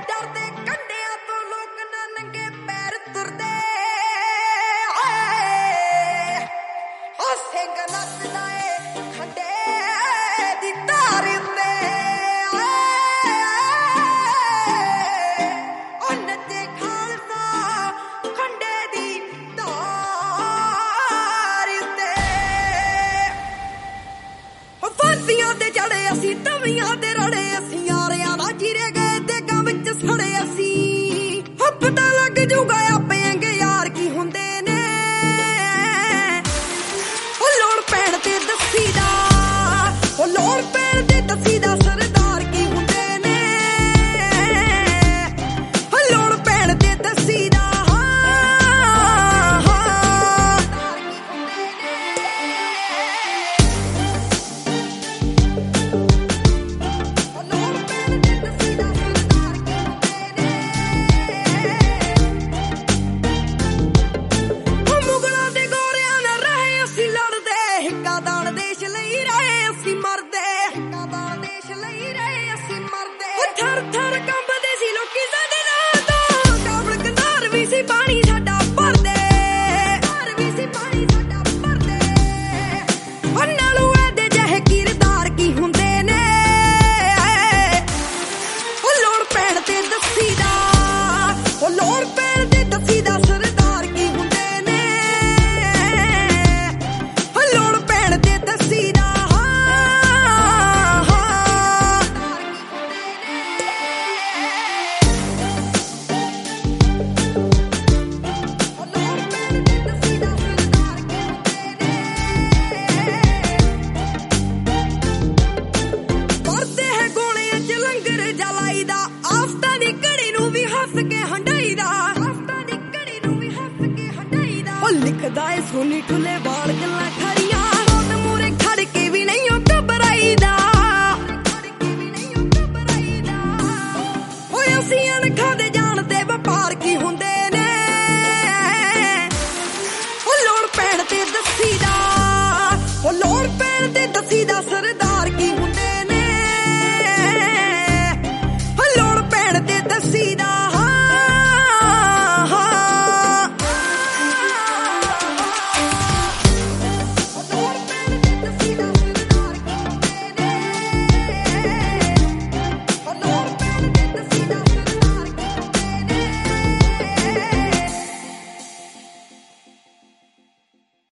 ਡਰਦੇ ਕੰਡਿਆਂ ਤੋਂ ਲੋਕ ਨਾ ਨੰਗੇ ਪੈਰ ਤੁਰਦੇ ਸਿੰਘ ਨੱਚਦਾ ਏ ਖੰਡੇ ਦੀ ਧਾਰ ਉੱਤੇ ਉਹ ਨੱਚੇ ਖਾਲਸਾ ਖੰਡੇ ਦੀ ਧਾਰ ਉੱਤੇ ਫਾਂਸੀਆਂ ਤੇ ਚੜੇ ਅਸੀਂ ਤਵੀਆਂ ਤੇ ਰੜੇ ਅਸੀਂ ਯਾਰਿਆਂ ਦਾ ਚੀਰੇ ਗਏ ਤੇ ਗਾਂ ਵਿੱਚ ਸੜੇ ਅਸੀਂ ਪਤਾ ਲੱਗ ਜੂਗਾ ਆਪੇ ਅੰਗੇ ਯਾਰ ਕੀ ਹੁੰਦੇ ਨੇ ਲੋੜ ਪੈਣ ਤੇ ਦੱਸੀਦਾ ਸਰਦਾਰ ਕੀ ਹੁੰਦੇ ਨੇ ਲੋੜ ਪੈਣ ਤੇ ਦੱਸੀਦਾ ਮੁਗਲਾਂ ਦੇ ਗੋਰਿਆਂ ਨਾਲ ਰਹੇ ਅਸੀਂ ਲੜਦੇ ਹਿੱਕਾ ਦਾਣ ਦੇਸ਼ ਲਈ ਰਹੇ ਅਸੀਂ ਮਰਦੇ ਥਰ ਥਰ ਕੰਬਦੇ ਸੀ ਲੋਕੀ ਸਾਡੇ ਨਾਂ ਤੋਂ ਕਾਬਲ ਕੰਧਾਰ ਵੀ ਸੀ ਪਾਣੀ ਸਾਡਾ ਭਰਦੇ ਉਹਨਾਂ ਨੂੰ ਇਹਦੇ ਜਿਹੇ ਕਿਰਦਾਰ ਕੀ ਹੁੰਦੇ ਨੇ ਲੋੜ ਪੈਣ ਤੇ ਦੱਸੀਦਾ ਲੋੜ ਪੈਣ ਤੇ ਦੱਸੀਦਾ ਸਰਦਾਰ ਕੀ ਹੁੰਦੇ ਨੇ ਲੋੜ ਪੈਣ ਤੇ ਦੱਸੀਦਾ ਲਿਖਦਾ ਏ ਸੋਨੀ ਠੁੱਲੇ